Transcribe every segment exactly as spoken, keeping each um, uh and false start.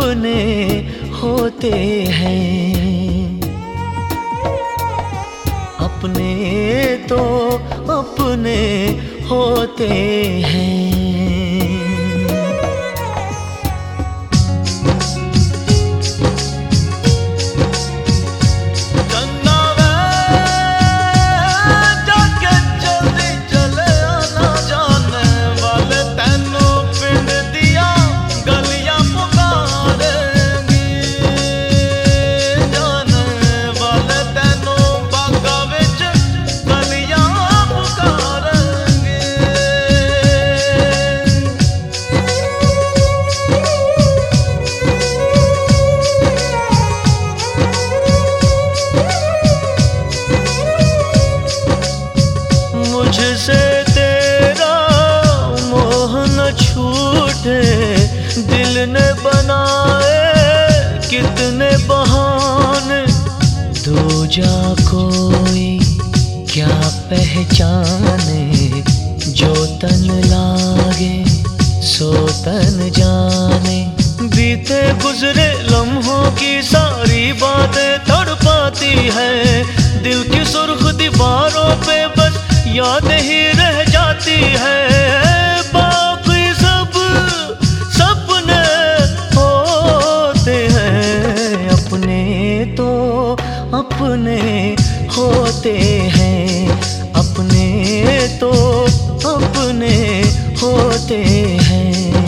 अपने होते हैं, अपने तो अपने होते हैं। मुझसे तेरा मोह न छूटे, दिल ने बनाए कितने बहाने, दूजा कोई क्या पहचाने, जो तन लागे सो तन जाने। बीते गुजरे लम्हों की सारी बातें तड़पाती है, दिल की सुर्ख दीवारों पे बस याद ही रह जाती है। बाकी सब सपने होते हैं, अपने तो अपने होते हैं, अपने तो अपने होते हैं।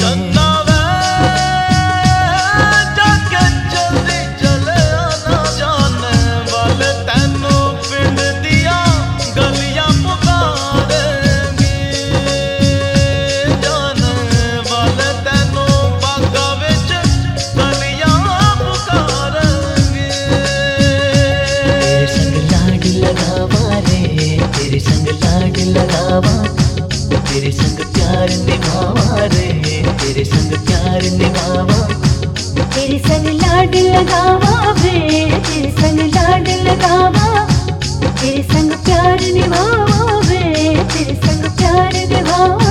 तेरे संग प्यार निभावा रे, तेरे संग प्यार निभावा, तेरे संग लाड लगावा वे, तेरे संग लाड लगावा, तेरे संग प्यार निभावा वे, तेरे संग प्यार निभावा।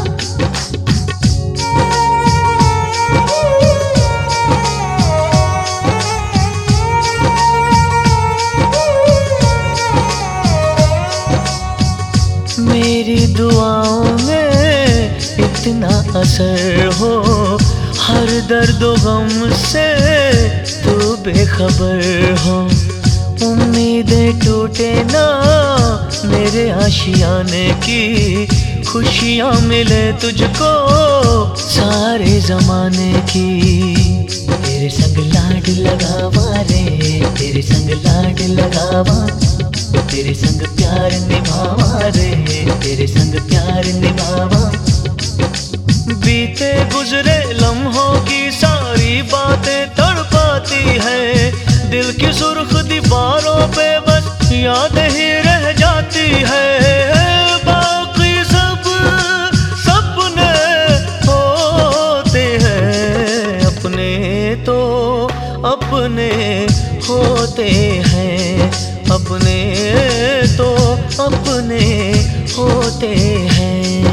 मेरी दुआओं में इतना असर हो, हर दर्द गम से तू बेखबर हो। उम्मीदें टूटे ना मेरे आशियाने की, खुशियाँ मिले तुझको सारे जमाने की। तेरे संग लाड लगावा रे, तेरे संग लाड लगावा, तेरे संग प्यार निभावा रे, तेरे संग प्यार निभावा। बीते गुजरे लम्हों की सारी बातें तड़पाती है, दिल की सुर्ख दीवारों पे बस याद ही रह जाती है। बाकी सब सपने होते हैं, अपने तो अपने होते हैं, अपने तो अपने होते हैं।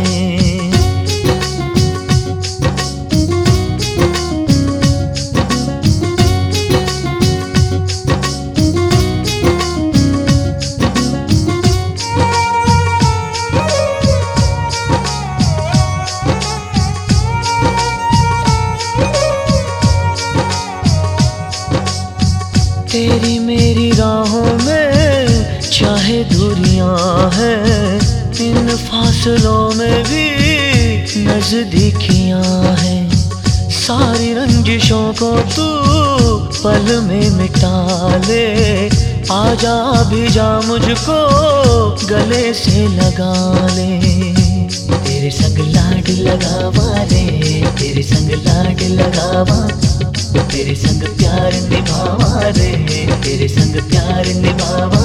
तेरी मेरी राहों में चाहे दूरियां हैं, इन फासलों में भी नजदीकियां हैं। सारी रंजिशों को तू पल में मिटा ले, आजा भी जा मुझको गले से लगा ले। तेरे संग लाड लगावा रे, तेरे संग लाड लगावा, तेरे संग प्यार निभावा रे, तेरे संग प्यार निभावा।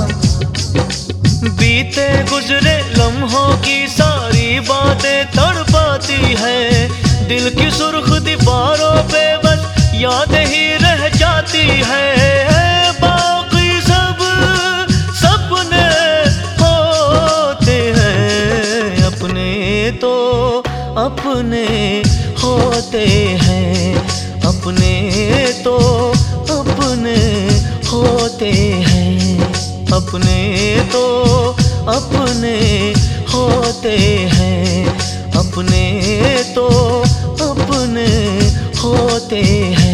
बीते गुजरे लम्हों की सारी बातें तड़पाती है, दिल की सुर्ख दीवारों पे बस याद ही रह जाती है। बाकी सब सपने होते हैं, अपने तो अपने होते हैं, अपने अपने तो अपने होते हैं, अपने तो अपने होते हैं।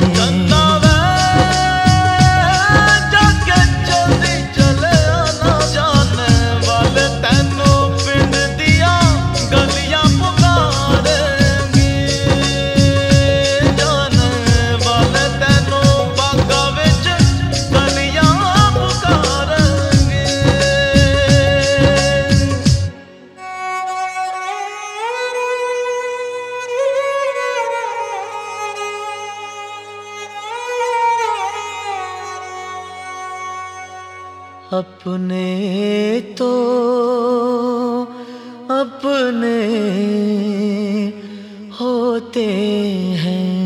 अपने तो अपने होते हैं।